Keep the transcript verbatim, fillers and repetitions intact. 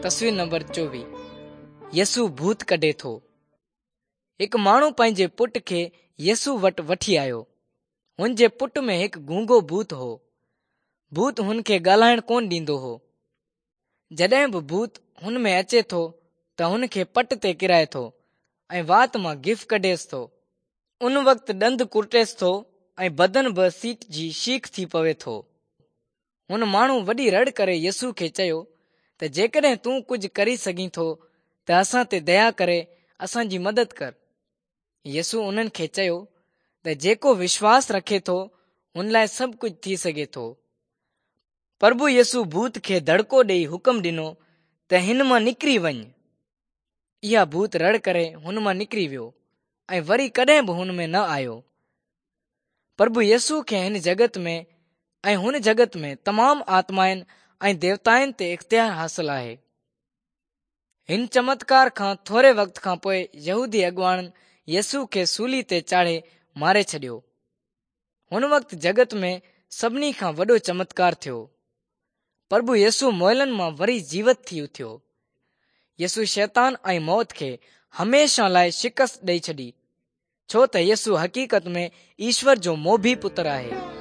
तस्वीर नंबर चोवीह। यसू भूत कढे थो। हिकु माण्हू पंहिंजे पुट खे यसू वटि वठी आयो। हुन जे पुट में हिकु गूंगो भूत हो। भूत हुन खे ॻाल्हाइण कोन ॾींदो हो। जॾहिं बि भूत हुन में अचे थो त हुन खे पट ते किराए थो ऐं वात मां गिफ कढेसि थो। उन वक़्तु ॾंद कुटेसि थो ऐं बदन बि सीट जी शीख थी पवे थो। हुन माण्हू वॾी रड़ करे यसू खे चयो त जेकॾहिं तूं कुझु करी सघीं थो त असां ते दया करे असांजी मदद कर। यसू उन्हनि खे चयो त जेको विश्वास रखे थो हुन लाइ सभु कुझु थी सघे थो। प्रभु यसू भूत खे दड़को ॾेई हुकुम ॾिनो त हिन मां निकिरी वञ। इहा भूत रड़ करे हुन मां निकिरी वियो ऐं वरी कॾहिं बि हुन में न आयो। प्रभु यसू खे हिन जगत में ऐं हुन जगत में तमामु आत्माउनि ऐं देवताउनि ते इख़्तियार हासिल आहे। हिन चमत्कार खां थोरे वक़्त खां पोइ यहूदी अॻुवाणनि यसू खे सूली ते चाढ़े मारे छॾियो। हुन वक़्तु जगत में सभिनी खां वॾो चमत्कार थियो। प्रभु यसू मोयलनि मां वरी जीवत थी उथियो। यसू शैतान ऐं मौत खे हमेशा लाइ शिकस्त ॾेई छॾी, छो त यसू हक़ीक़त में ईश्वर जो मोभी पुत्र आहे।